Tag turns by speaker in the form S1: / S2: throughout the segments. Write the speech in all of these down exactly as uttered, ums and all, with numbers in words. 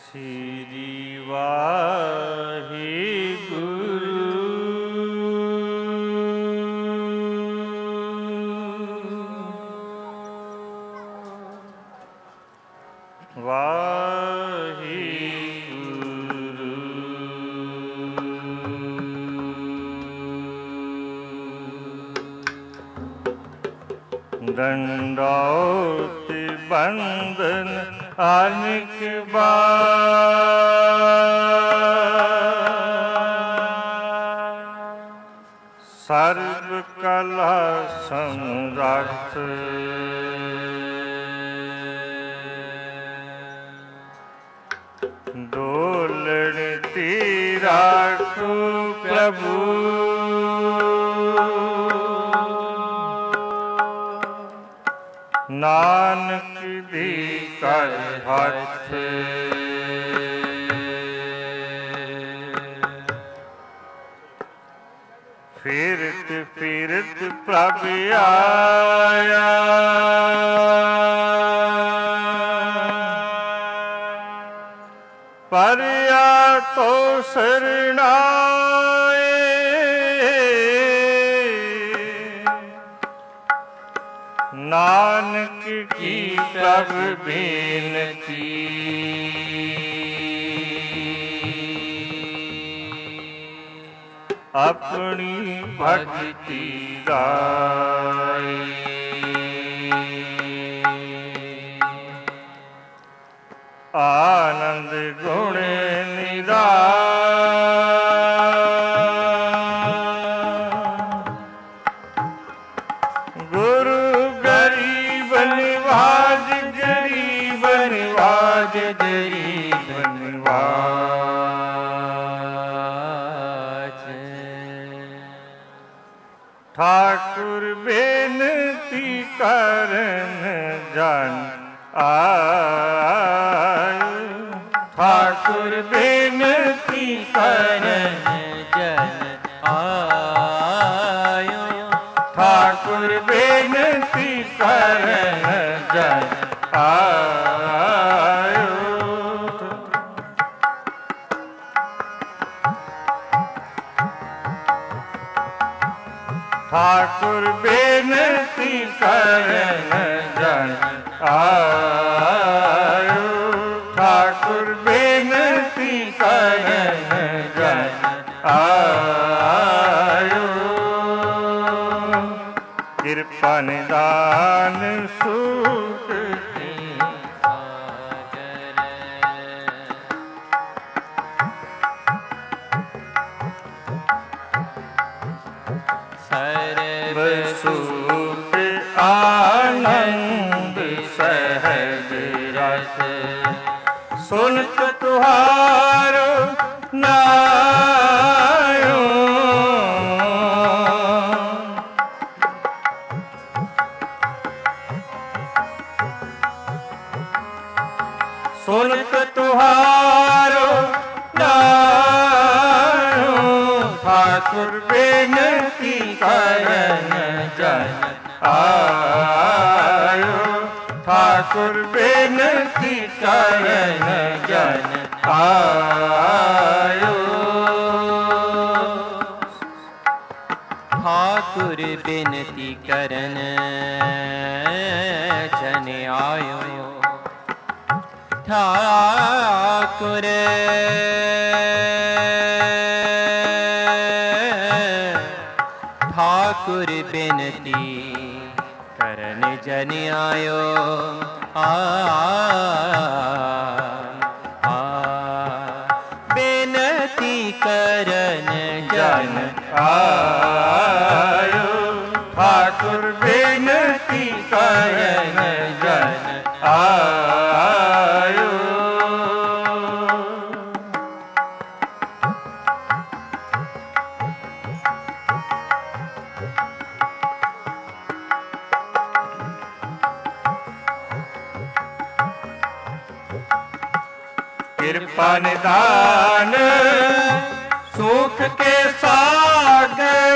S1: श्री वाहिगुरु वाहिगुरु दंडौत बंदन आनिक सर्व कला समरथ डोलण तीरा को प्रभु नानक दी कर हाथ फिरत फिरत प्रभ आया परया तो शरणाए नानक की प्रभ बेनती अपनी भक्ति गाए आनंद गुण निराय गुरु गरीब निवाज गरीब निवाज गरीब निवाज ठाकुर बेनती करन जन आय ठाकुर बेनती करन जन आयो ठाकुर बेनती करन जन आयो ठाकुर बेनती करन जन आयो ठाकुर बेनती करन जन आयो कृपा निदान सुख सर्व सुख आनंद सहज रस सुनत तुहारो नायो सुनत तुहारो नायो ठाकुर बेनती करन जन आयो ठाकुर बेनती करन जन आयो ठाकुर बेनती करन जन आयो ठाकुर ठाकुर बेनती करन जन आयो आ, आ बेनती करन जन आयो ठाकुर बेनती करन जन आयो कृपा निदान सुख के सागर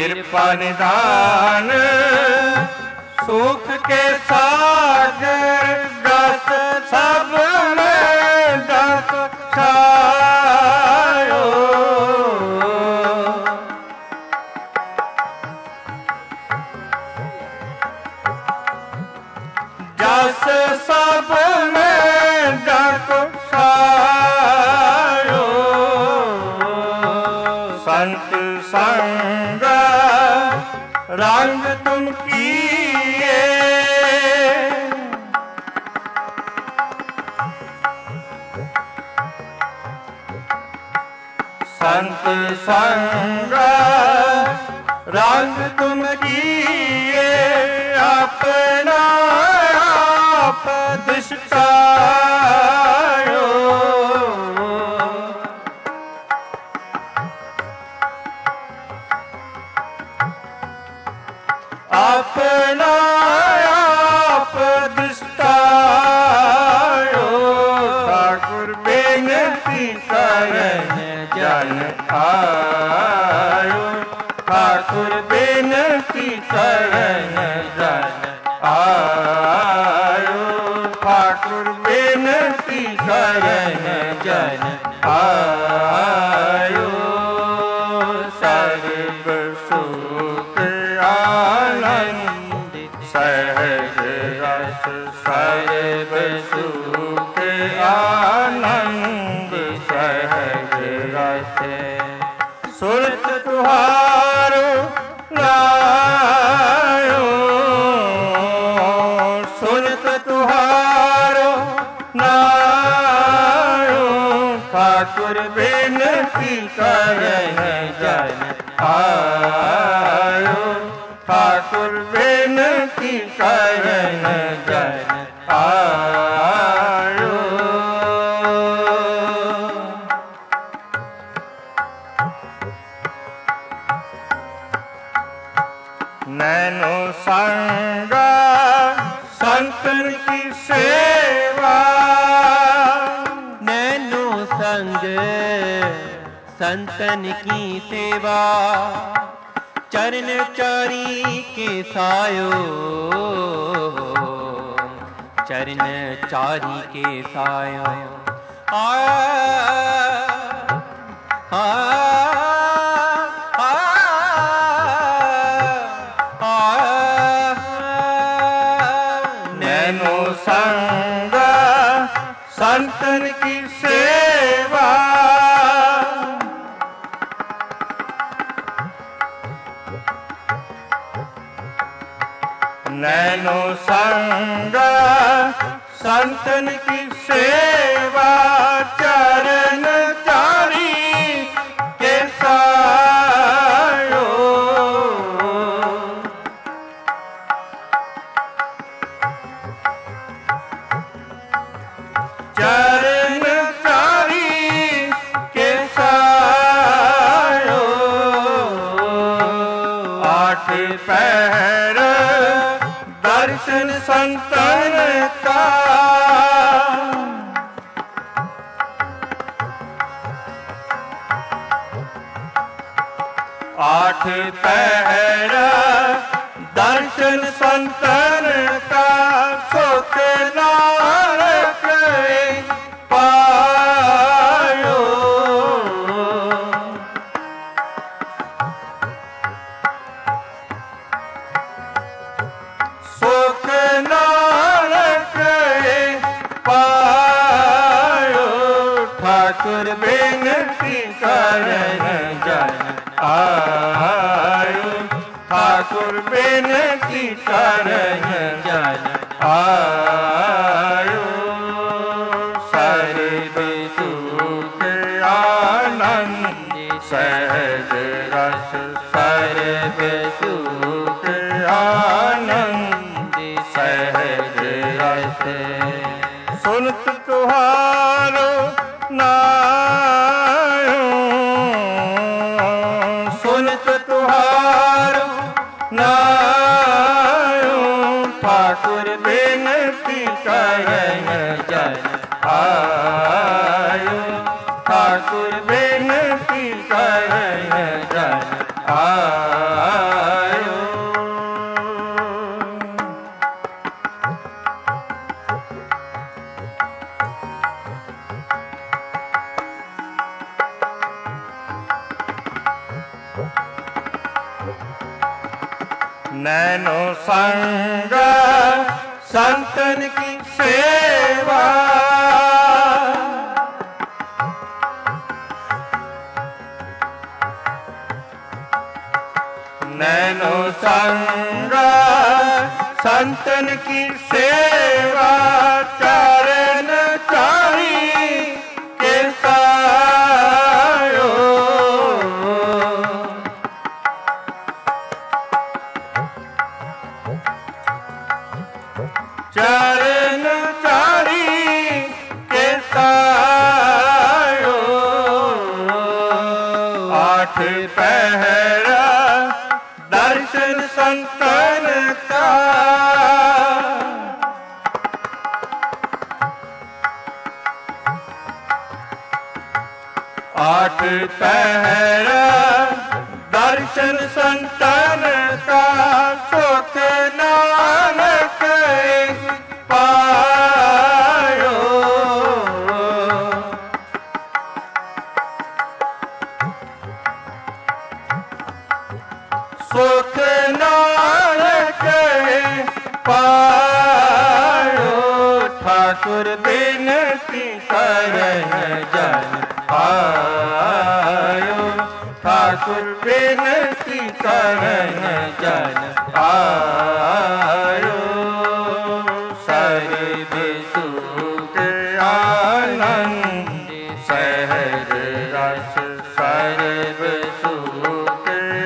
S1: कृपा निधान सुख के सागर दस सब में दस छायो जस सब में दस छायो संत संग रंग तुम किए संत संग रंग तुम किए अपना आप दुष्टायो अपना आप दुष्टायो ठाकुर बेनती करन जन आयो ठाकुर बेनती करन जन आयो ठाकुर बेनती करन जन आयो सर्व सुख आनंद सहज रस सर्व सुख आनंद सहज रस सुरत तुहारो नायो सुरत तुहारो नायो ठाकुर बेनती करन जन आयो ठाकुर बेनती करन जन आयो नैनो संग संतन की सेवा
S2: नैनो संग संतन की सेवा चरण चारी के सायो चरण चारी के सायो आ आ
S1: नैनो संग संतन की सेवा नैनो संग संतन की सेवा चरण चारी के सायो चरण चारी के सायो आठ पैर दर्शन संतन का आठ पैर दर्शन संतन का सुख नानक पायो सुख नानक पायो ठाकुर बेनती करन जन आयो ठाकुर बेनती करन जन आयो सर्व सुख आनंद सहज रस सर्व सुख आनंद सहज रस सुनत तुहारो नायो सुनत तुहारो नायो ठाकुर बेनती करन जन आयो ठाकुर बेनती करन जन आयो नैनो संग संतन की सेवा, नैनो संग संतन की सेवा, चरण चाही के सायो, चरण चाही के सायो, आठ पहरा दर्शन संतन का, आठ पहरा दर्शन संतन का, सुख नानक पायो, सुख नानक पायो, ठाकुर बिनती करन जन आयो, ठाकुर बिनती करन जन आयो, सर्व सुख आनंद सहज रस, सर्व सुख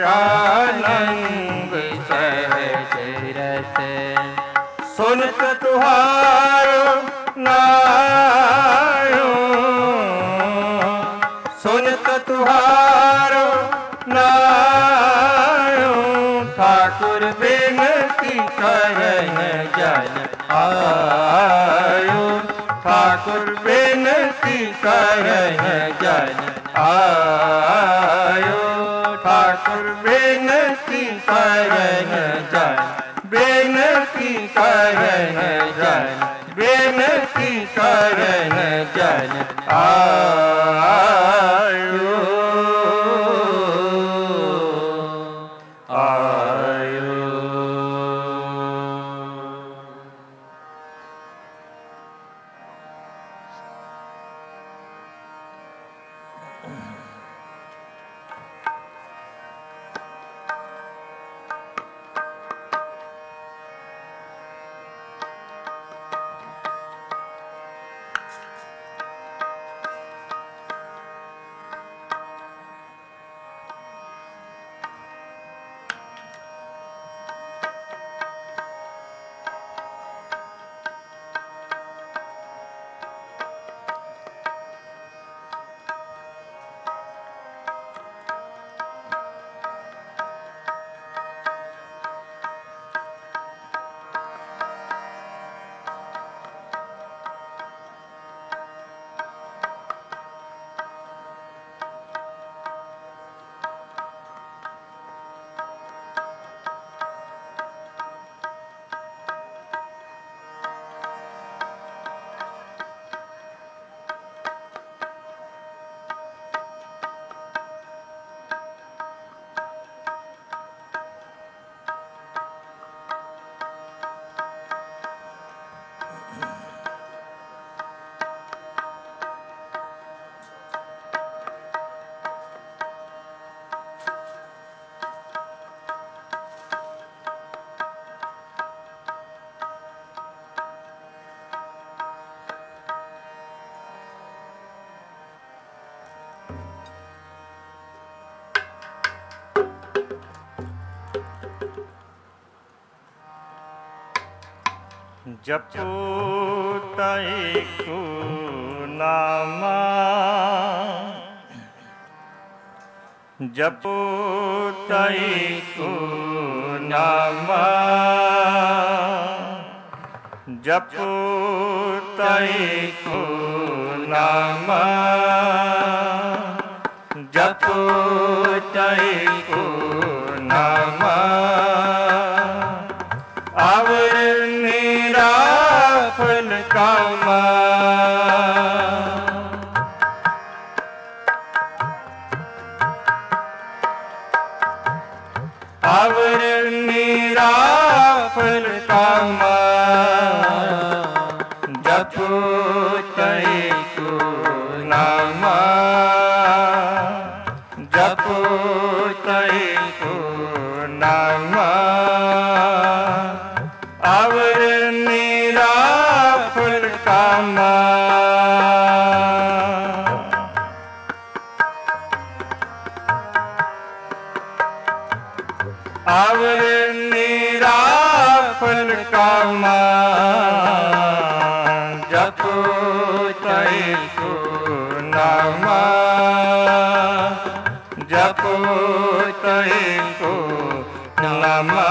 S1: आनंद सहज रस, सुनत तुहारो नायो, सुनत तुहारो नायो, ठाकुर बिनती करन जन आयो, ठाकुर बिनती करन जन आयो, ठाकुर बिनती करन जन, बिनती करन जन, बिनती करन जन आयो, आयो। जपो तैको नामा, जपो तैको नामा, जपो तैको नामा, जपो तैको नामा, अवर मेरा फल कामा, अवर मेरा फल कामा जपो तय को नामा जपो तय को नामा अवर निरा फल कामा अवर निरा फल कामा जपो तय को नामा जपो तय को नामा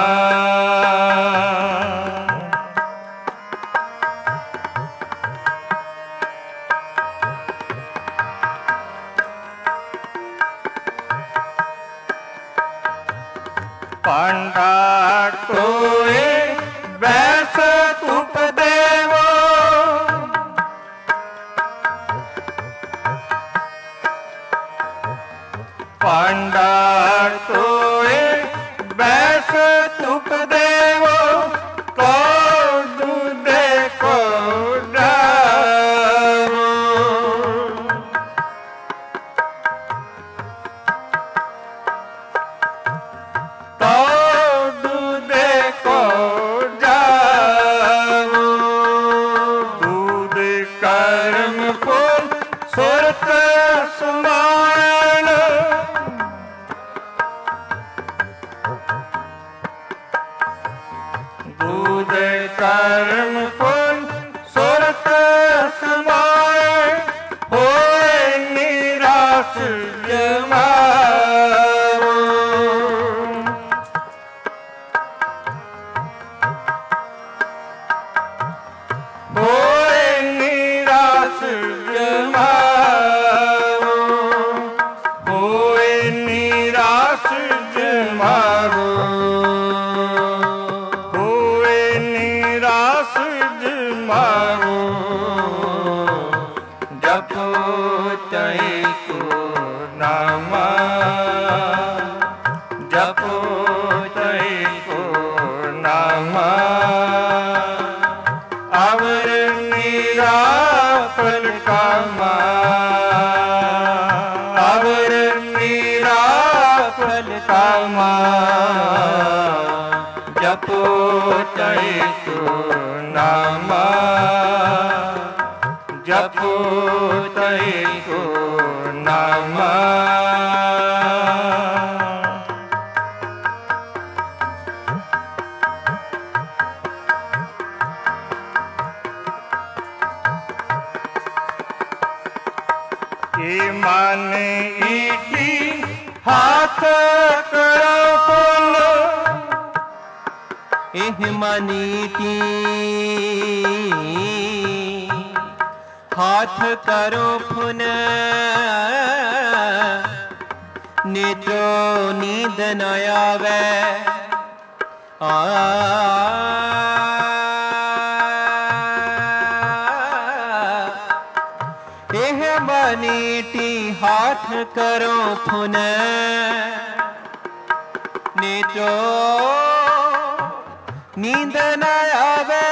S1: पांडा टोए बैस तुप देवो पांडा टोए बैस तुप देवो को दूधे को डावो तो दूधे को जाओ दूध कर्म फूल सुरत समान दूध कर्म फूल सुरत समान होए निराश जमाओ होए निराश जमाओ होए निराश जमाओ होए निराश जमाओ जपो तय को नामा जपो तय को नामा अवर निरा फल कामा अवर निरा फल कामा जपो तय को नामा जपो तय को नामा माने ईटी हाथ करो फूल
S2: एह मानीटी हाथ करो फुन नेत्रो नींद न आवे आ एह मानीटी हाथ करो फुन नेत्रो नींद न आवे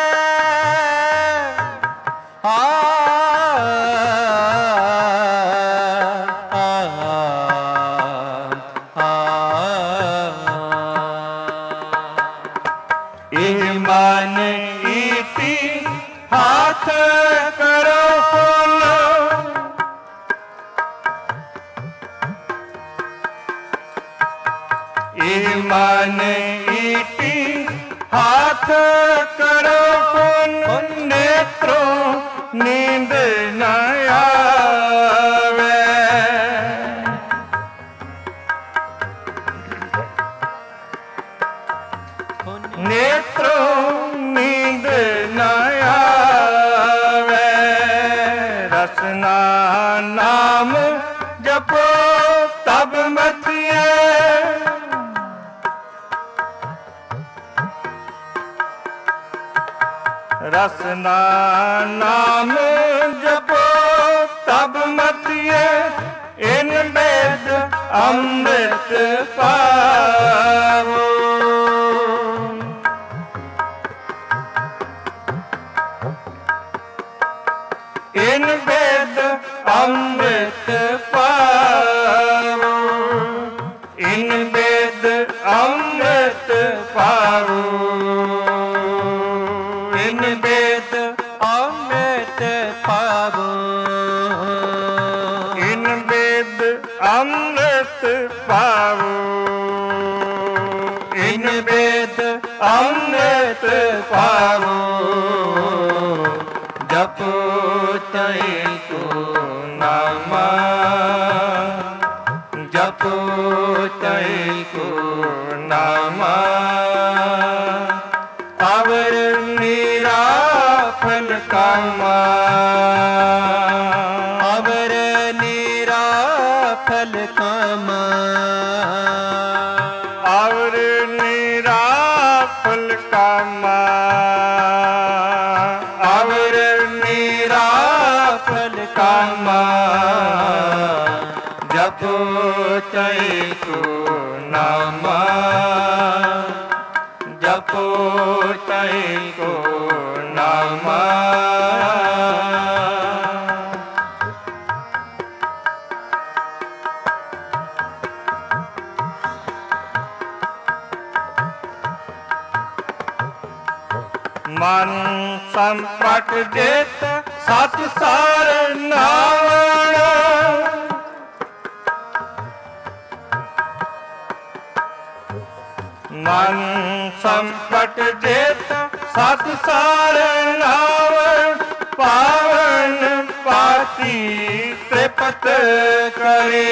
S2: आ आ आ
S1: ईमान ईटी हाथ करो फूल ईमान ईटी हाथ करो फूल नेत्रों नींद न आवे नेत्रों नींद न आवे रसना नाम जपो तब मतिए रसना नाम जपो तब मतिए इन वेद अमृत पावो ਪਾਵੋ।
S2: ਇਨ ਬੇਦ ਅੰਮ੍ਰਿਤ ਪਾਵੋ।
S1: ਇਨ ਬੇਦ ਅੰਮ੍ਰਿਤ ਪਾਵੋ।
S2: ਇਨ ਬੇਦ
S1: ਅੰਮ੍ਰਿਤ ਪਾਵੋ।
S2: ਜਪੋ ਤੈ ਕੋ ਨਾਮਾ। ਜਪੋ ਤੈ ਕੋ ਨਾਮਾ।
S1: ਅਵਰ ਨਿਰਾਫਲ ਕਾਮਾ।
S2: ਅਵਰ ਨਿਰਾਫਲ ਕਾਮਾ।
S1: ਅਵਰ ਨਿਰਾਫਲ ਕਾਮਾ। ਅਵਰ ਨਿਰਾਫਲ ਕਾਮਾ।
S2: ਜਪੋ ਤੈ ਕੋ ਨਾਮਾ। ਜਪੋ ਤੈ ਕੋ ਨਾਮਾ।
S1: ਮਨ ਸੰਪਟ ਜੇਤ ਸਤ ਸਾਰ ਨਾਵਣ। ਮਨ ਸੰਪਟ ਜੇਤ ਸਤ ਸਾਰ ਨਾਵਣ। ਪਾਵਨ ਪਾਤੀ ਤ੍ਰਿਪਤ ਕਰੇ।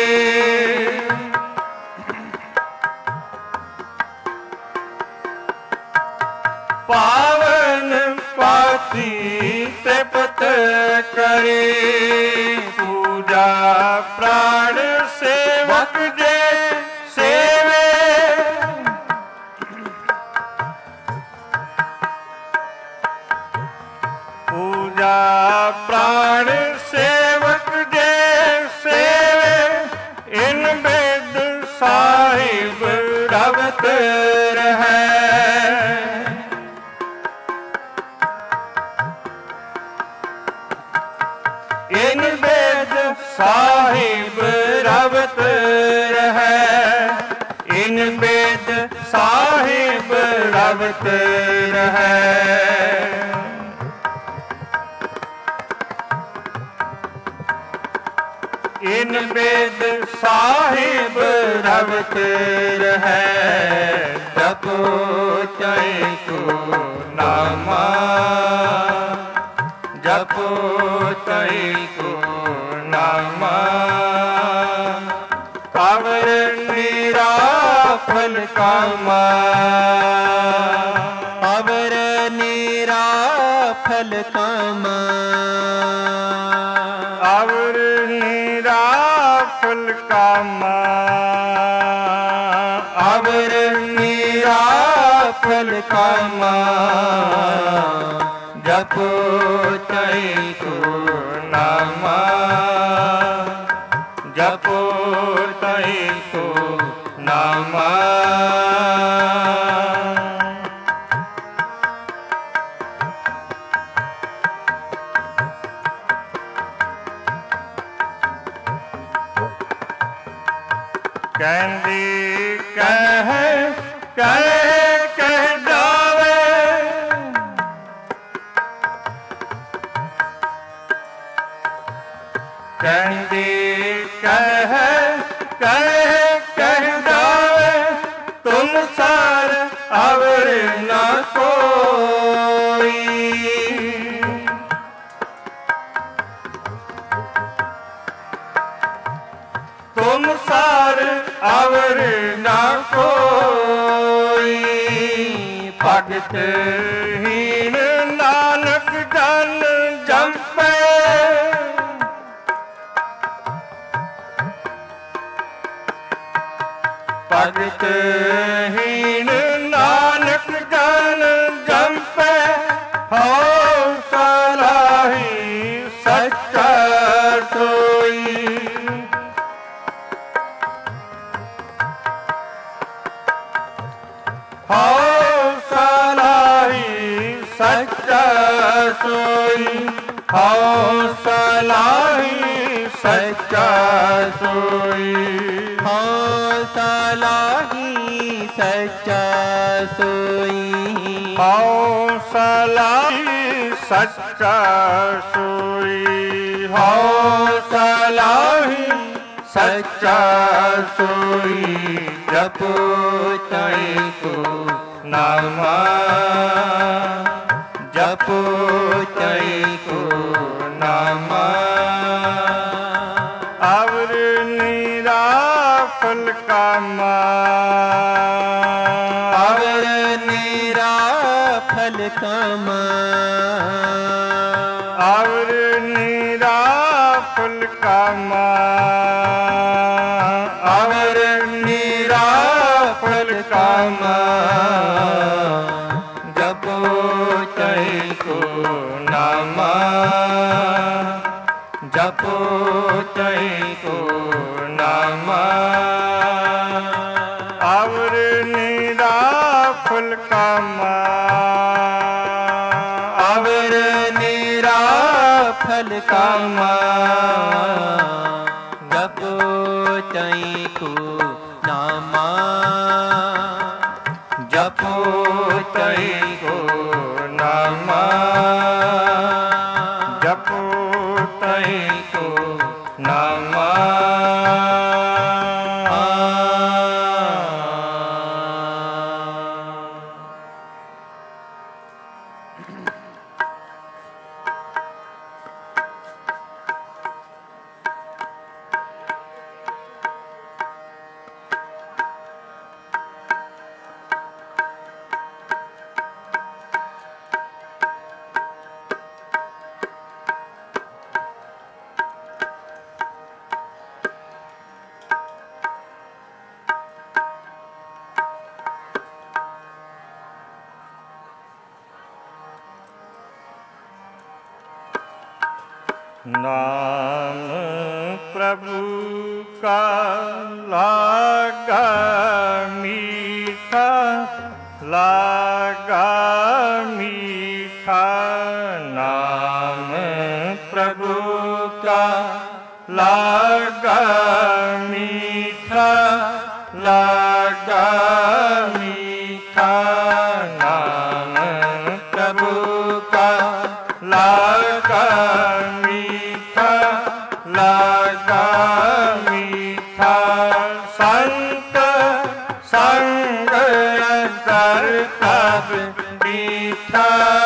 S1: ਪਾਵਨ ਪਾਤੀ ਤ੍ਰਿਪਤ ਕਰੇ। ਪੂਜਾ ਪ੍ਰਾਣ ਸੇਵਕ ਜੇ ਸੇਵੇ। ਪੂਜਾ ਪ੍ਰਾਣ ਸੇਵਕ ਜੇ ਸੇਵੇ। ਇਨ ਬੇਦ ਸਾਹਿਬ ਰਵਤ ਰਹੈ। ਇਨ ਬੇਦ ਸਾਹਿਬ ਰਵਤ ਰਹੈ। ਇਨ ਬੇਦ ਸਾਹਿਬ ਰਵਤ ਰਹੈ। ਇਨ ਬੇਦ ਸਾਹਿਬ ਰਵਤ ਰਹੈ।
S2: ਜਪੋ ਤੈ ਕੋ ਨਾਮਾ। ਜਪੋ ਤੈ ਕੋ ਨਾਮਾ।
S1: ਅਵਰ ਨਿਰਾਫਲ ਕਾਮਾ।
S2: ਅਵਰ ਨਿਰਾਫਲ ਕਾਮਾ।
S1: ਅਵਰ ਨਿਰਾਫਲ ਕਾਮਾ। ਅਵਰ ਨਿਰਾਫਲ ਕਾਮਾ।
S2: ਜਪੋ ਤੈ ਕੋ ਨਾਮਾ।
S1: ਜਪੋ ਤੈ ਕੋ ਨਾਮਾ। ਕਹਿੰਦੀ ਕਹਿ ਕਹਿ ਕਹਿ ਜਾਵੇ। ਕਹਿੰਦੀ ਕਹਿ ਕਹਿ ਕਹਿ ਜਾਵੇ। ਤੁਮ ਸਾਰ ਅਵਰ ਨਾ ਕੋਈ। ਤੁਮ ਸਾਰ ਅਵਰ ਨਾ ਕੋਈ। ਭਗਤ ਹੀਨ ਨਾਨਕ ਜਨ ਜੰਪੈ। ਭਗਤ ਹੀਨ ਨਾਨਕ ਜਨ ਜੰਪੈ। ਹਉ ਸਲਾਹੀ ਸੱਚਾ ਸੋਈ। ਹਉ ਸਲਾਹੀ ਸੱਚਾ ਸੋਈ। ਹਉ ਸਲਾਹੀ ਸੱਚਾ ਸੋਈ।
S2: ਹਉ ਸਲਾਹੀ सच्चा सोई।
S1: हौसला ही सच्चा सोई, हौसला ही सच्चा सोई।
S2: जपो तैको नामा, जपो तैको नामा।
S1: और निरा फल कामा,
S2: और निरा फल कामा।
S1: और निरा फल कामा, और निरा फल कामा।
S2: जपो तैको नामा, जपो तैको नामा।
S1: और निरा फल कामा,
S2: और निरा फल कामा। जपो तैको नामा, जपो तैको नामा।
S1: जपो
S2: तैको नामा।
S1: नाम प्रभु का लागा मीठा, लागा मीठा। नाम प्रभु का लागा मीठा, लागा मीठा। नाम प्रभु का लागा मीठा, लागा मीठा। संत संग कर तब मीठा,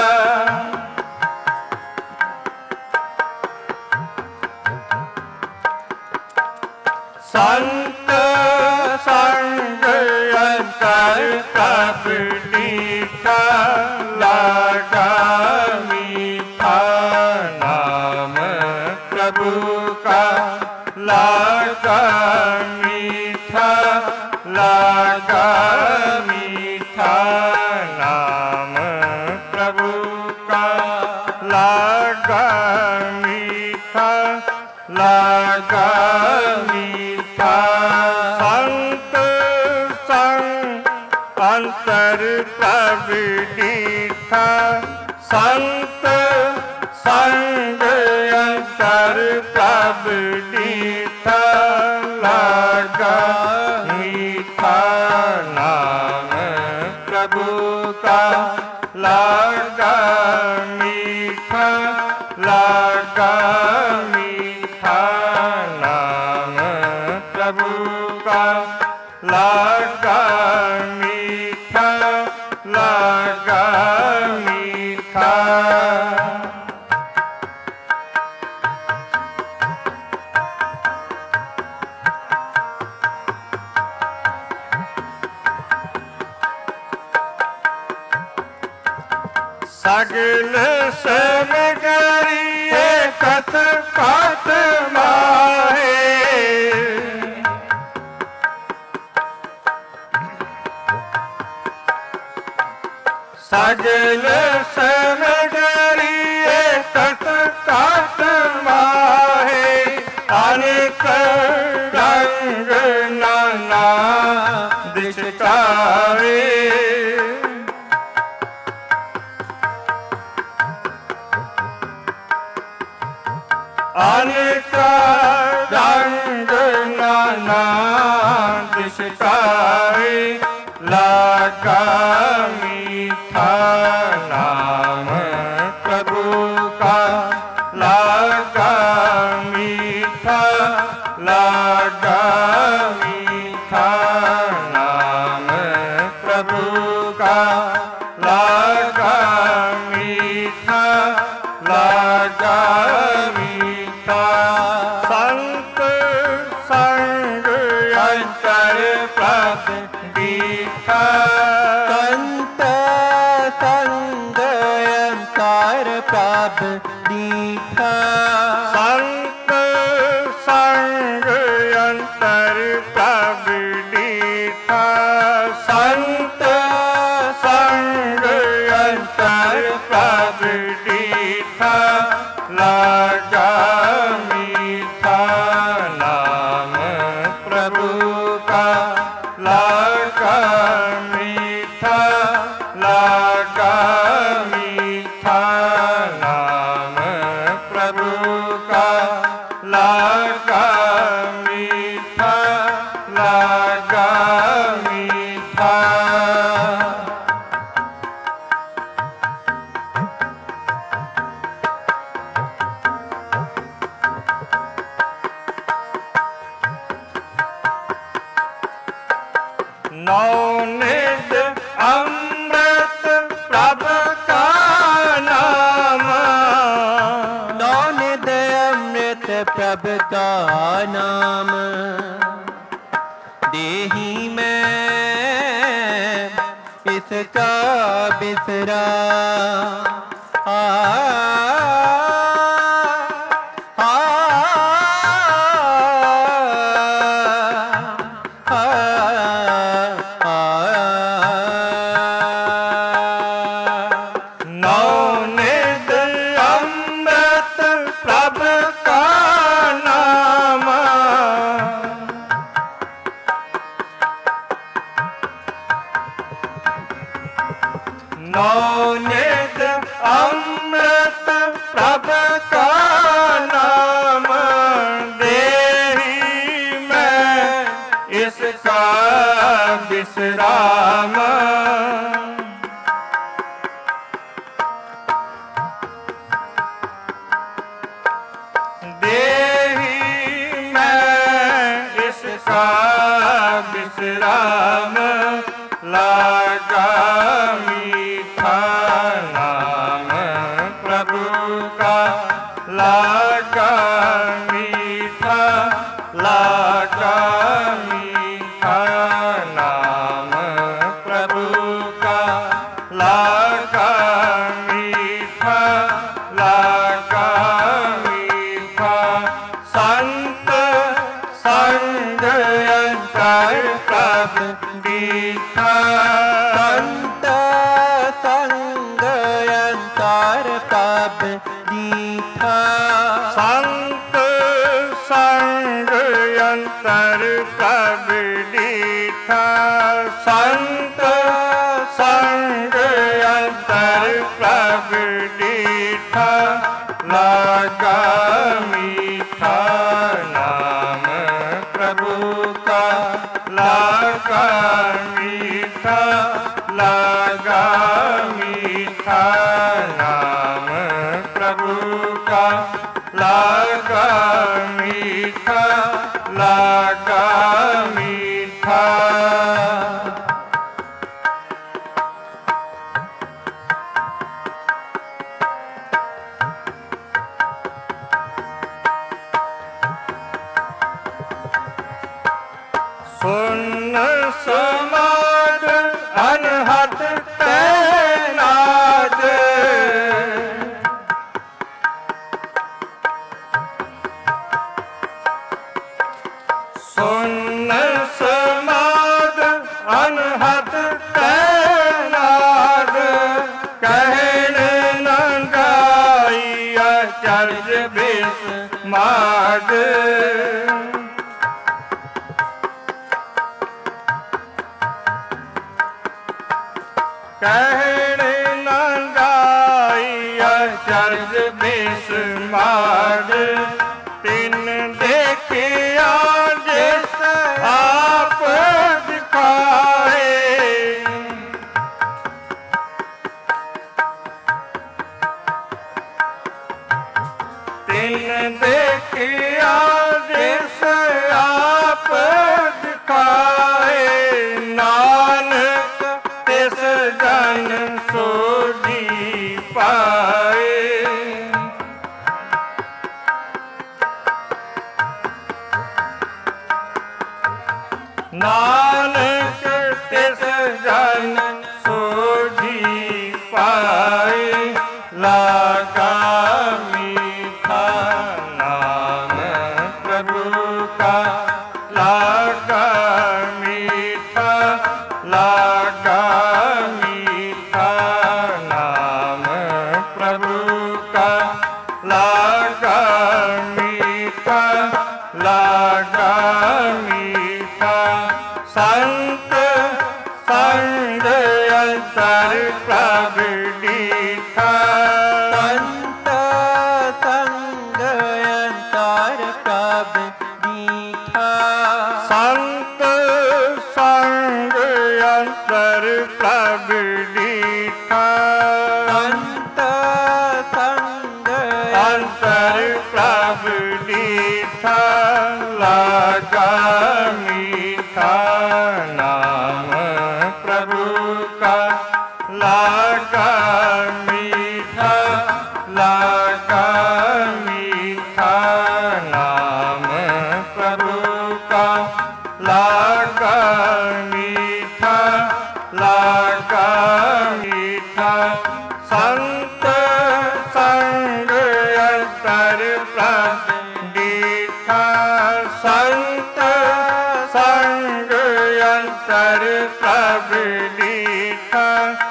S1: संत संग कर तब मीठा, लागा मीठा। नाम प्रभु का लागा मीठा, लागा मीठा। नाम प्रभु का लागा मीठा, लागा मीठा। संत संग अंतर तब दीठा, संत संग अंतर तब दीठा, लागा मीठा। नाम प्रभु का लागा मीठा, लागा मीठा। नाम प्रभु का लागा मीठा, लागा मीठा। सगल समगरिए कथ पात माहे, सगल समगरिए कथ पात माहे। अनेक रंग नाना दिशतारे, अनेक रंग नाना दिशतारे।
S2: मीठा नाम प्रभु का लागा मीठा लागा मीठा नाम प्रभु का लागा मीठा लागा मीठा
S1: संत संग अंतर प्रभ दीठा
S2: संत संग अंतर प्रभ दीठा
S1: संत संग अंतर प्रभ दीठा संत संग अंतर प्रभ दीठा लागा मीठा नाम प्रभु का लागा मीठा लागा मीठा नाम प्रभु का लागा मीठा लागा मीठा नवनिध अमृत प्रभ का नाम
S2: नवनिध अमृत प्रभ का नाम देही मैं इसका बिसरा आ, आ, आ, आ,
S1: नवनिध अमृत प्रभ का नाम नवनिध अमृत प्रभ का नाम देही मैं इसका विश्राम देही मैं इसका विश्राम लागा मीठा नाम प्रभु का लागा मीठा लागा मीठा नाम प्रभु का लागा मीठा लागा मीठा संत संग अंतर प्रभ दीठा
S2: संत संग अंतर प्रभ दीठा
S1: संत संग अंतर प्रभ दीठा संत संग अंतर प्रभ दीठा लागा मीठा नाम प्रभु का लागा मीठा लागा मीठा नाम प्रभु का लागा मीठा लागा मीठा सुन समाद अनहद तैनाद सुन समाद अनहद तैनाद कहन न गाई अचर्ज बिस्माद कहन न गाई अचर्ज बिस्माद तिन देखिया जिस आप दिखाए तिन देखिया जिस आप दिखाए, नानक तिस जन सोझी पाए। नानक तिस जन सोझी पाए, लागा मीठा नाम प्रभु का, लागा मीठा, लागा मीठा नाम प्रभु का, लागा मीठा, लागा मीठा। संत संग अंतर प्रभ दीठा,
S2: संत संग अंतर प्रभ दीठा,
S1: संत संग अंतर प्रभ दीठा,
S2: संत संग
S1: अंतर प्रभ दीठा, लागा मीठा नाम प्रभु का, लागा मीठा, लागा मीठा नाम प्रभु का, लागा मीठा, लागा मीठा। संत संग अंतर प्रभ दीठा, संत संग अंतर प्रभ दीठा,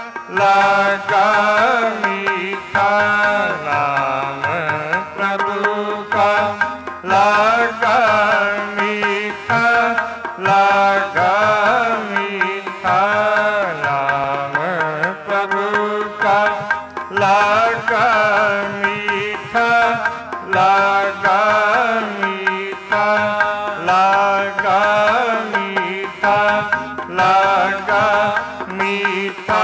S1: लागा मीठा नाम प्रभु का, लागा मीठा, लागा मीठा नाम प्रभु का, लागा मीठा, लागा मीठा, लागा मीठा, लागा मीठा।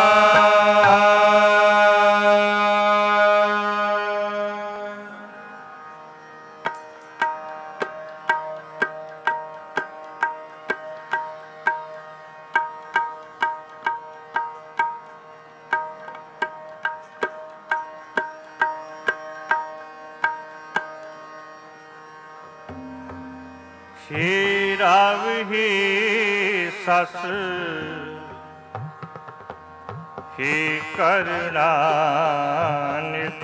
S1: हे राव हे सस, हे करुणानिध,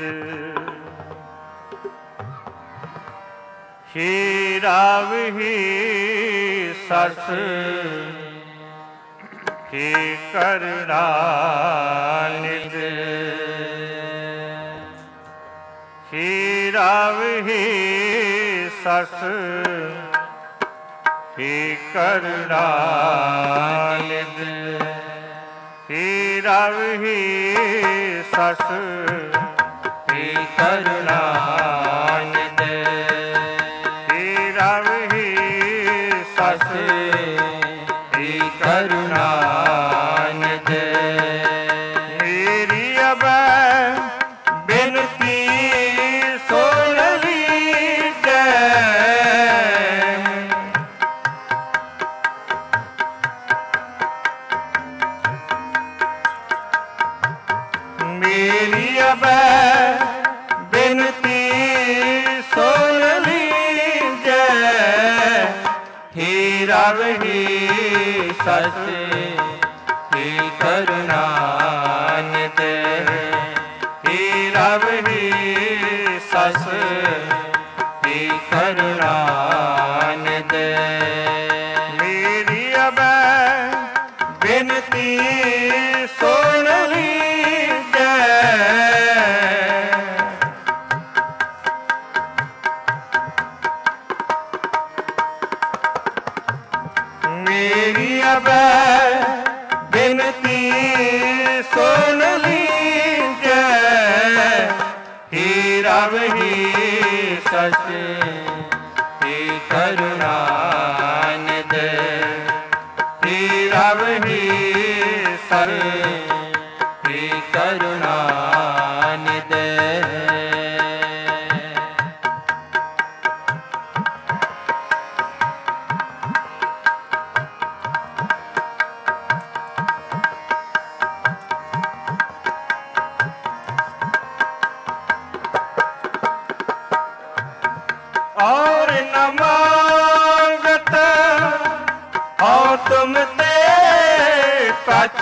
S1: हे राव हे सस, हे करुणानिध, हे राव हे सस, हे करुणानिध, हे राव हे सस, हे करुणानिध, हे राव हे सस, हे करुणानिध। मेरी अब बिनती सुन लीजिए, मेरी अब बिनती सुन लीजिए, हे राव हे सस, हे करुणानिध, हे राव हे सस, हे करुणानिध। मेरी अब बिनती सुन लीजिए, मेरी अब बिनती सुन लीजिए, हे राव हे सस, हे करुणानिध, हे राव हे सस, हे करुणानिध। कछ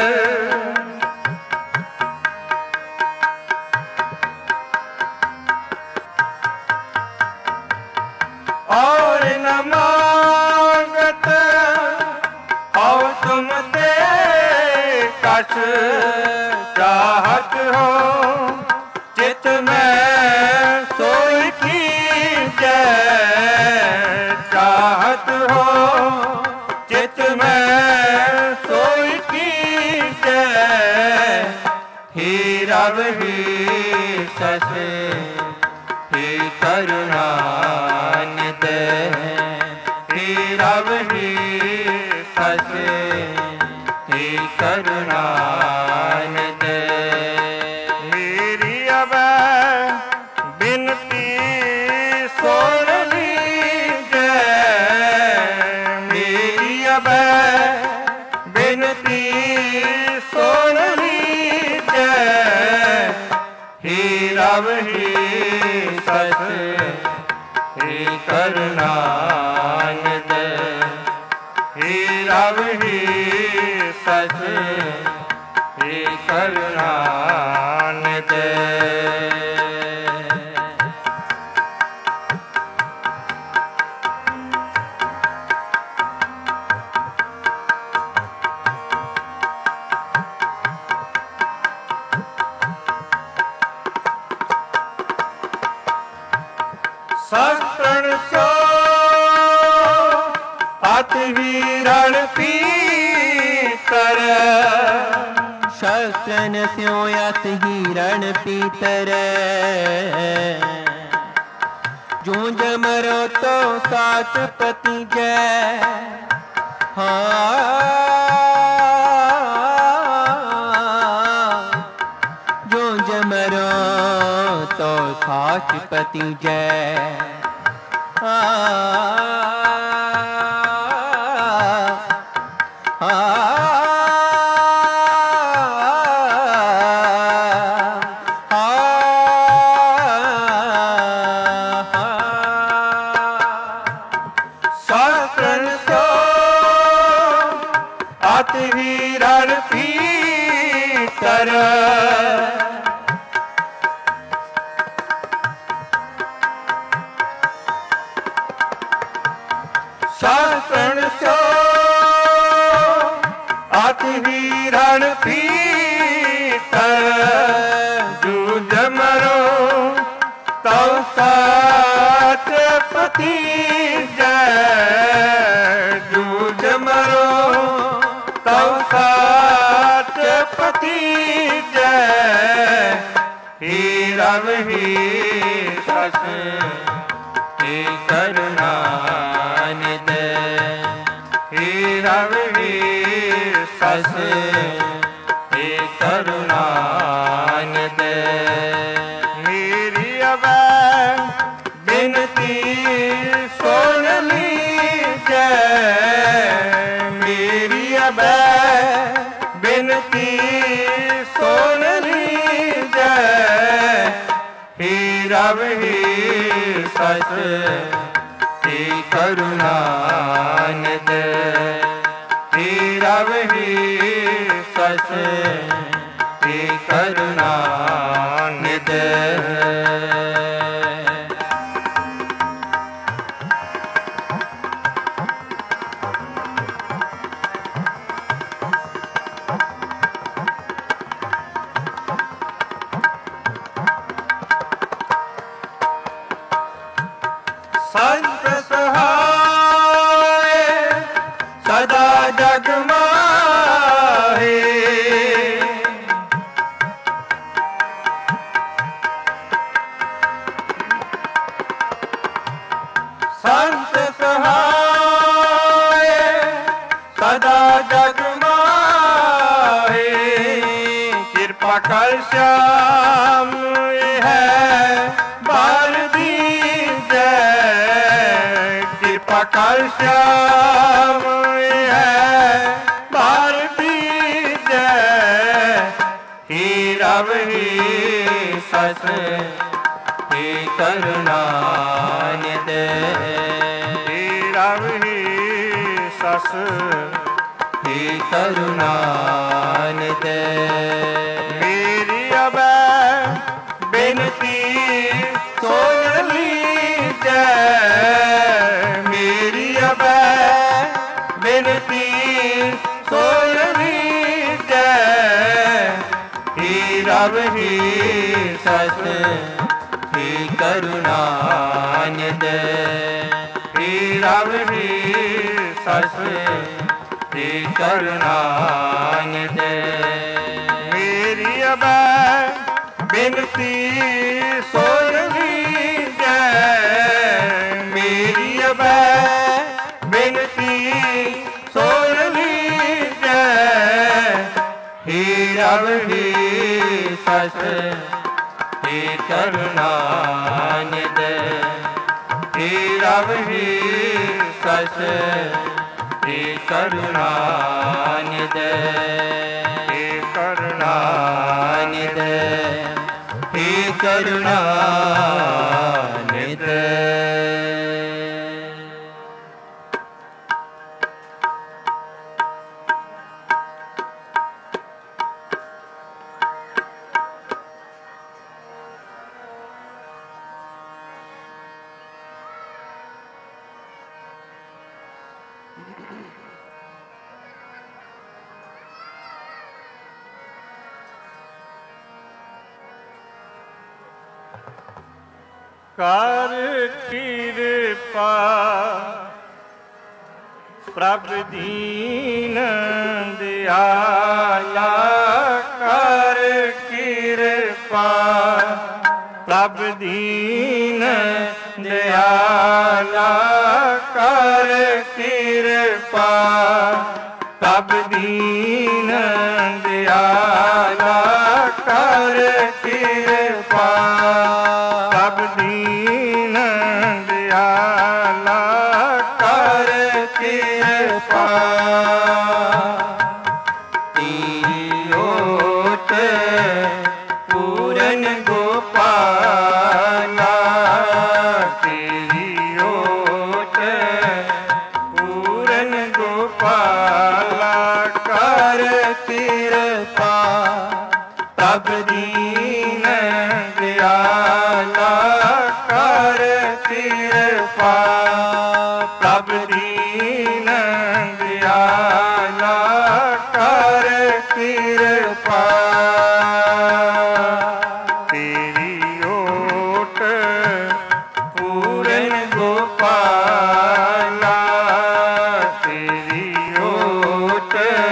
S1: और न मांगत हो तुम ते कछ चाहत हो चित में सोई कीजे चाहत हो चित में सोई कीजे ही रब ही सस ही करुणा निधे ही रब ही सस ही करुणा निधे मेरी अब बिनती सुन लीजे मेरी अब बिनती सुन लीजे ही रब ही सस ही करुणा निधे ही रब ही सस ही करुणा निधे शस्त्र सो अति वीरण पीतर
S2: शस्त्रन स्योयत हिरण पीतर जूझ मरो तो सात पति जय हाँ जूझ मरो तो सात पति जय हाँ
S1: वीरण पीतर शासन सो अति वीरण पीतर जूझ मरो तो सात पति जय जूझ मरो सात पति जय ही रब ही सस ही करुणा निधे ही रब ही सस ही करुणा निधे मेरी अब बिनती सुन लीजे मेरी अब बिनती सुन लीजे ही रब ही सस ही करुणा निधे ही रब ही सस ही करुणा निधे संत सहाय सदा जग माहे संत सहाय सदा जग माहे कृपा कर श्याम है बार दीजे कृपा कर श्याम है बार दीजे ही रब ही सस ही करुणा निधे ही रब ही सस ही
S2: हे करुणा निध।
S1: मेरी अबै बिनती सुन लीजै, मेरी अबै बिनती सुन लीजै। हे रब हे सत
S2: हे करुणा निध।
S1: हे रब हे सत हे करुणा निध। मेरी अबै बिनती सुन लीजै, मेरी अबै बिनती सुन लीजै।
S2: हे रब हे सत हे करुणा निध। हे रब हे सत हे करुणा निध।
S1: हे करुणा
S2: निध। हे करुणा निध।
S1: ਕਰ ਕਿਰਪਾ ਪ੍ਰਭ ਦੀਨ ਦਿਆਲਾ, ਕਰ ਕਿਰਪਾ ਪ੍ਰਭ ਦੀਨ ਦਿਆਲਾ, ਕਰ ਕਿਰਪਾ ਪ੍ਰਭ ਦੀਨ ਦਿਆਲਾ, ਕਰ ਕਿਰਪਾ ਪ੍ਰਭ ਦੀਨ ਦਿਆਲਾ, ਕਰ ਕਿਰਪਾ।
S2: ਤੇਰੀ ਓਟ ਪੂਰਨ ਗੋਪਾਲਾ,
S1: ਤੇਰੀ ਓਟ ਪੂਰਨ ਗੋਪਾਲਾ, ਕਰ
S2: ਕਿਰਪਾ ਪ੍ਰਭ ਦੀਨ
S1: ਦਿਆਲਾ, ਕਰ ਕਿਰਪਾ ਪ੍ਰਭ ਦੀਨ ਦਿਆਲਾ, ਕਰ ਕਿਰਪਾ। ਤੇਰੀ ਓਟ ਪੂਰਨ ਗੋਪਾਲਾ, ਤੇਰੀ ਓਟ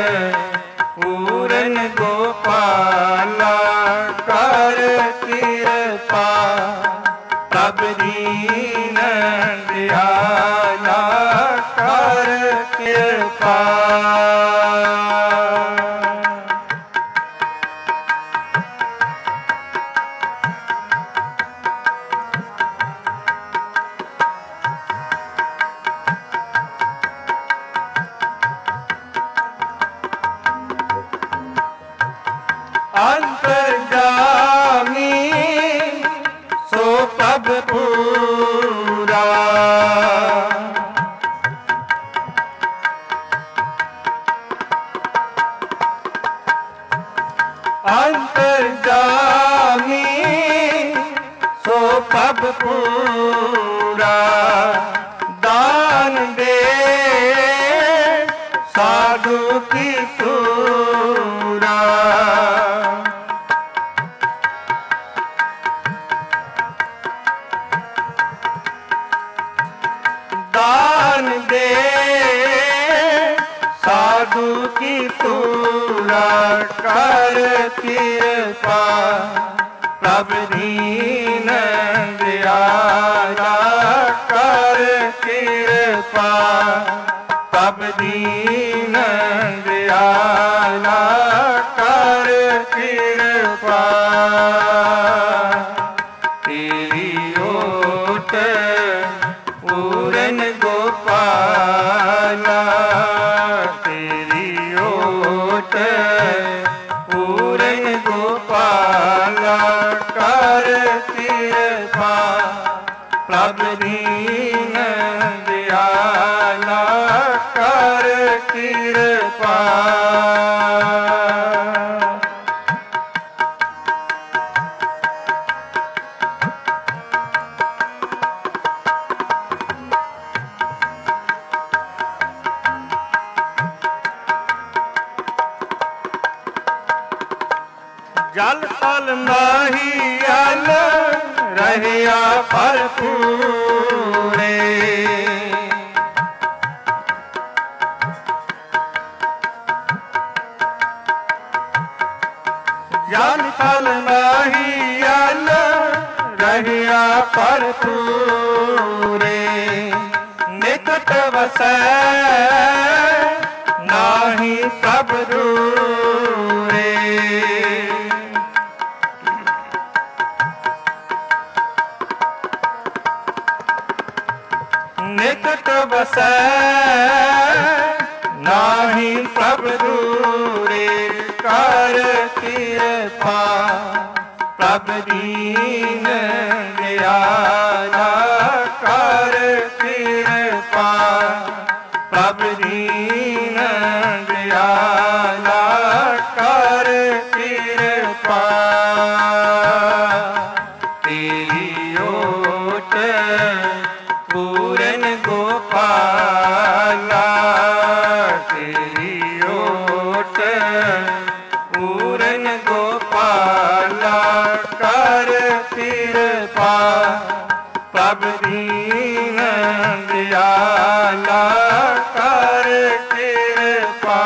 S1: ਪੂਰਨ ਗੋਪਾਲਾ, ਕਰ ਕਿਰਪਾ ਪ੍ਰਭ ਦੀਨ ਦਿਆਲਾ, ਕਰ ਕਿਰਪਾ। ਅੰਤਰਜਾਮੀ ਸੋ ਪ੍ਰਭ ਪੂਰਾ, ਅੰਤਰਜਾਮੀ ਸੋ ਪ੍ਰਭ ਪੂਰਾ, ਦਾਨ ਦੇ ਸਾਧੂ ਕੀ ਤੂਰਾ। ਦਾਨ ਦੇ ਸਾਧੂ ਕੀ ਤੂਰਾ, ਕਰ ਕਿਰਪਾ ਪ੍ਰਭ ਦੀਨ ਦਿਆਲਾ, ਕਰ ਕਿਰਪਾ ਪ੍ਰਭ ਦੀਨ ਦਿਆਲਾ, ਕਰ ਕਿਰਪਾ। ਤੇਰੀ ਓਟ ਪੂਰਨ ਗੋਪਾਲਾ, ਤੇਰੀ ਓਟ ਪੂਰਨ ਗੋਪਾਲਾ, ਕਰ ਕਿਰਪਾ ਪ੍ਰਭ ਦੀਨ ਦਿਆਲਾ, ਕਰ ਕਿਰਪਾ। ਜਲ ਥਲ ਮਾਹੀ ਅਲ ਰਹਿਆ ਭਰਪੂਰੇ। ਜਲ ਥਲ ਮਾਹੀ ਅਲ ਰਹਿਆ ਭਰਪੂਰੇ। ਨਿਕਟ ਵਸੈ ਨਾਹੀ ਪ੍ਰਭ ਦੂਰੇ। ਨਿਕਟ ਵਸੈ ਨਾਹੀ ਪ੍ਰਭ ਦੂਰੇ। ਕਰ ਕਿਰਪਾ ਪ੍ਰਭ ਦੀਨ ਦਿਆਲਾ। ਕਰ ਕਿਰਪਾ ਪ੍ਰਭ ਦੀਨ ਦਿਆਲਾ। ਕਰ ਕਿਰਪਾ ਤੇਰੀ ਓਟ ਪੂਰਨ ਗੋਪਾਲਾ। ਤੇਰੀ ਓਟ ਪੂਰਨ ਗੋਪਾਲਾ। ਕਰ ਕਿਰਪਾ ਪ੍ਰਭ ਦੀਨ ਦਿਆਲਾ। ਕਰ ਕਿਰਪਾ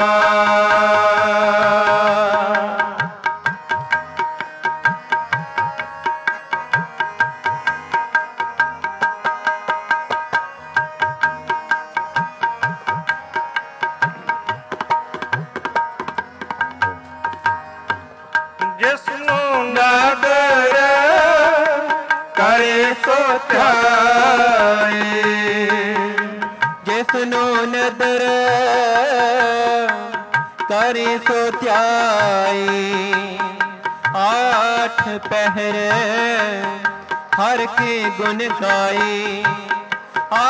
S1: ਜਿਸਨੂੰ ਨਾਦਰ ਕਰੇ ਸੋ ਧਿਆਏ।
S2: ਜਿਸਨੂੰ ਨਦਰ ਕਰੇ ਸੋ ਧਿਆਏ। ਆਠ ਪਹਿਰ ਹਰ ਕੇ ਗੁਣ ਗਾਏ। ਆ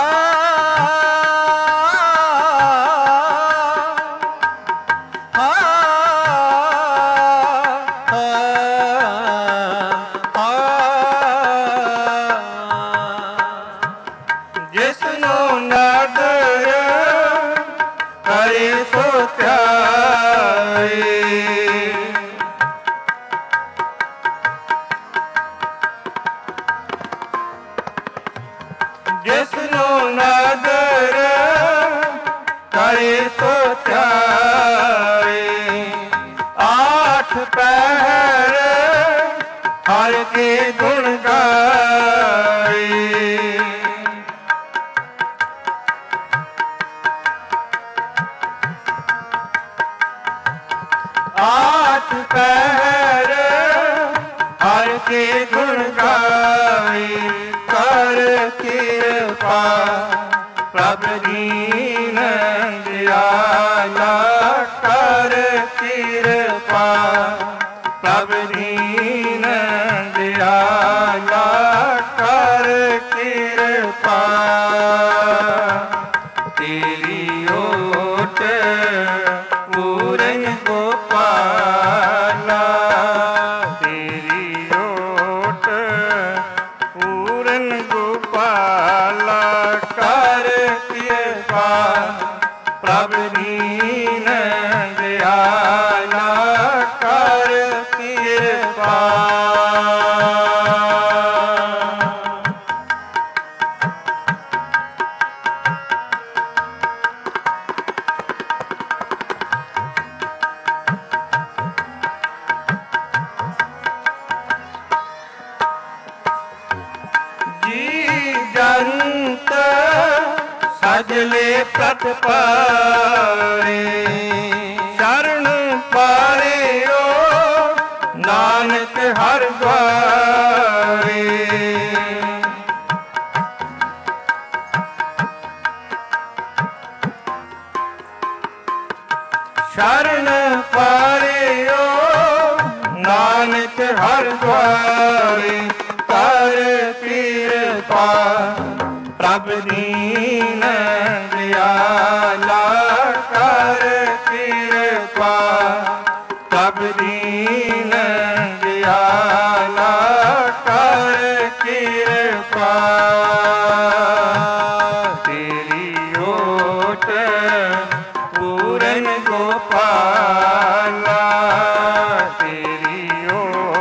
S1: ਜਿਸਨੂੰ ਨਾਦਰ ਕਰੇ ਸੋ ਧਿਆਏ। ਜਿਸਨੂੰ ਨਾਦਰ ਕਰੇ ਸੋ ਧਿਆਏ। ਆਠ ਪਹਿਰ ਹਰ ਕੇ ਗੁਣ ਗਾਏ। ਆਠ ਪਹਿਰ ਹਰ ਕੇ ਗੁਣ ਗਾਏ। ਕਰ ਕਿਰਪਾ ਪ੍ਰਭ ਦੀਨ ਦਿਆਲਾ। ਕਰ ਕਿਰਪਾ ਪ੍ਰਭ ਦੀਨ ਦਿਆਲਾ। ਕਰ ਕਿਰਪਾ ਤੇਰੀ ਓਟ ਪੂਰਨ ਗੋਪਾਲਾ। ਤੇਰੀ ਓਟ ਪੂਰਨ ਗੋਪਾਲਾ। ਕਰ ਕਿਰਪਾ ਪ੍ਰਭ ਦੀਨ ਦਿਆਲਾ। ਕਰ ਕਿਰਪਾ ਜੰਤ ਸਜਲੇ ਪ੍ਰਤਪਾਰੇ। ਸ਼ਰਨ ਪਾਰਿਓ ਨਾਨਕ ਹਰ ਦੁਆਰੇ। ਸ਼ਰਨ ਪਾਰਿਓ ਨਾਨਕ ਹਰ ਦੁਆਰੇ। ਕਰ ਕਿਰਪਾ ਪ੍ਰਭ ਦੀਨ ਦਿਆਲਾ। ਕਰ ਕਿਰਪਾ ਪ੍ਰਭ ਦੀਨ ਦਿਆਲਾ। ਕਰ ਕਿਰਪਾ ਤੇਰੀ ਓਟ ਪੂਰਨ ਗੋਪਾਲਾ। ਤੇਰੀ ਓਟ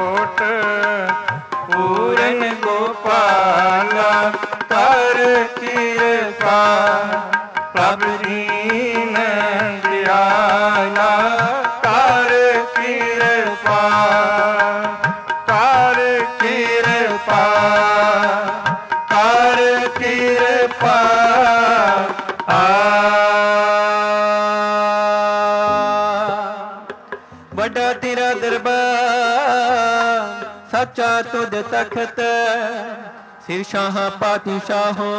S2: ਸਾਚਾ ਤੁਧ ਤਖਤ ਸਿਰ ਸ਼ਾਹਾਂ ਪਾਤਸ਼ਾਹੋਂ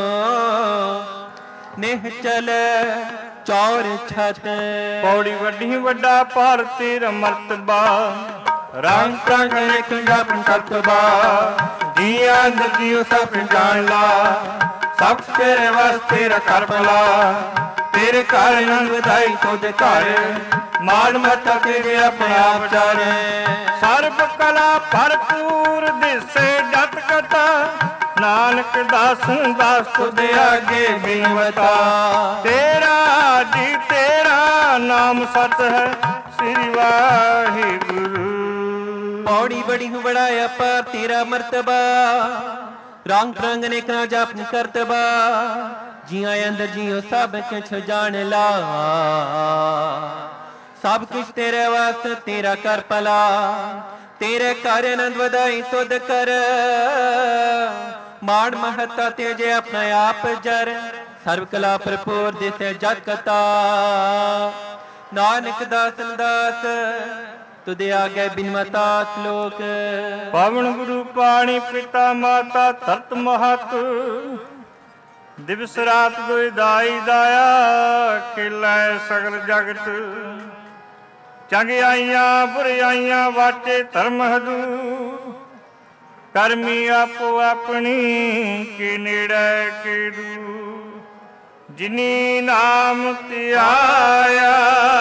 S2: ਨਿਹਚਲ ਚੌਰ ਛਤ।
S1: ਪੌੜੀ ਵੱਡੀ ਵੱਡਾ ਭਾਰਤੀ ਰਮਰਤਬਾ ਰੰਗ ਪ੍ਰੰਗ ਇੱਕ ਜਪਨ ਕਰਤਬਾ ਜੀਆਂ ਦਰਜੀਓ ਸਭ ਜਾਣ ਲਾ ਸਭ ਤੇਰੇ ਵਾਸਤੇ ਰਖਰ ਭਲਾ ਤੇਰੇ ਘਰ ਨੰਦ ਵਧਾਈ ਤੁਧ ਘਰ ਮਾਨ ਮਤਾ ਤੇਰੇ ਆਪਣੇ ਆਪ ਚਾਰੇ ਸਰਬ ਕਲਾ ਭਰਪੂਰ ਦਿਸੇ ਜਤ ਕਥਾ ਨਾਨਕ ਦਾਸਨ ਦਾਸ ਤੁਧ ਆਗੇ ਬਿਨਵਤਾ ਤੇਰਾ ਜੀ ਤੇਰਾ ਨਾਮ ਸਤ ਹੈ ਸ੍ਰੀ ਵਾਹਿਗੁਰੂ।
S2: ਪੌੜੀ ਬੜੀ ਹੂੰ ਬੜਾਇਆ ਪਰ ਤੇਰਾ ਮਰਤਬਾ ਰੰਗ ਰੰਗ ਨੇ ਕਾ ਜਪਨ ਕਰਤਬਾ ਜੀਆਂ ਅੰਦਰ ਜੀਓ ਸਭ ਕੁਛ ਜਾਣ ਲਾ ਸਭ ਕੁਛ ਤੇਰੇ ਵਾਸਤੇ ਤੇਰਾ ਕਰ ਭਲਾ ਤੇਰੇ ਘਰ ਆਨੰਦ ਵਧਾਈ ਤੁਧ ਕਰ ਮਾਣ ਮਹਤਾ ਤੇਜੇ ਆਪਣਾ ਆਪ ਜਰ ਸਰਬ ਕਲਾ ਭਰਪੂਰ ਦਿਸੇ ਜਗ ਕਤਾ ਨਾਨਕ ਦਾਸਨ ਦਾਸ ਤੁਧ ਆਗੇ ਬਿਨਮਤਾ ਸ਼ਲੋਕ।
S1: ਪਵਨ ਗੁਰੂ ਪਾਣੀ ਪਿਤਾ ਮਾਤਾ ਧਰਤ ਮਹਤ ਦਿਵਸ ਰਾਤ ਦੁਇ ਦਾਈ ਦਾਇਆ ਖਿਲੈ ਸਗਲ ਜਗਤ ਚੰਗਿਆਈਆਂ ਬੁਰਿਆਈਆਂ ਵਾਚੇ ਧਰਮ ਹਦੂ ਕਰਮੀ ਆਪੋ ਆਪਣੀ ਕੀ ਨੇੜੇ ਕੀ ਦੂ ਜਿਨੀ ਨਾਮ ਧਿਆਇਆ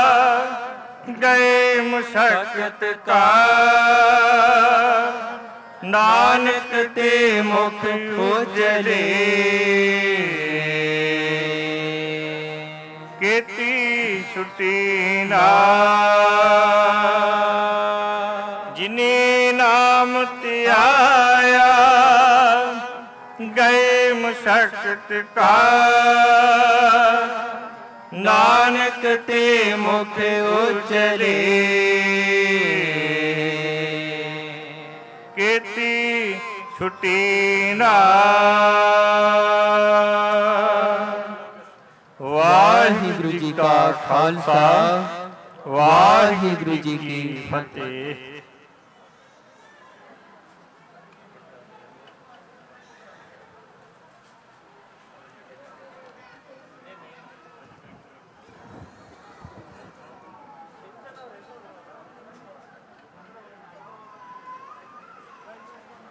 S1: ਗਏ ਮੁਸ਼ਕਤ ਕਾ ਨਾਨਕ ਤੇ ਮੁਖ ਉਜਲੇ ਕੀਤੀ ਛੁਟੀ ਨਾ ਜਿਨੇ ਨਾਮ ਧਿਆਇਆ ਗਏ ਮੁਸ਼ਕਤ ਕਾ ਨਾਨਕ ਤੇ ਮੁਖ ਉਜਲੇ ਕੀਤੀ ਛੁਟੀ ਨਾ। ਵਾਹਿਗੁਰੂ ਜੀ ਕਾ ਖਾਲਸਾ ਵਾਹਿਗੁਰੂ ਜੀ ਕੀ ਫਤਿਹ।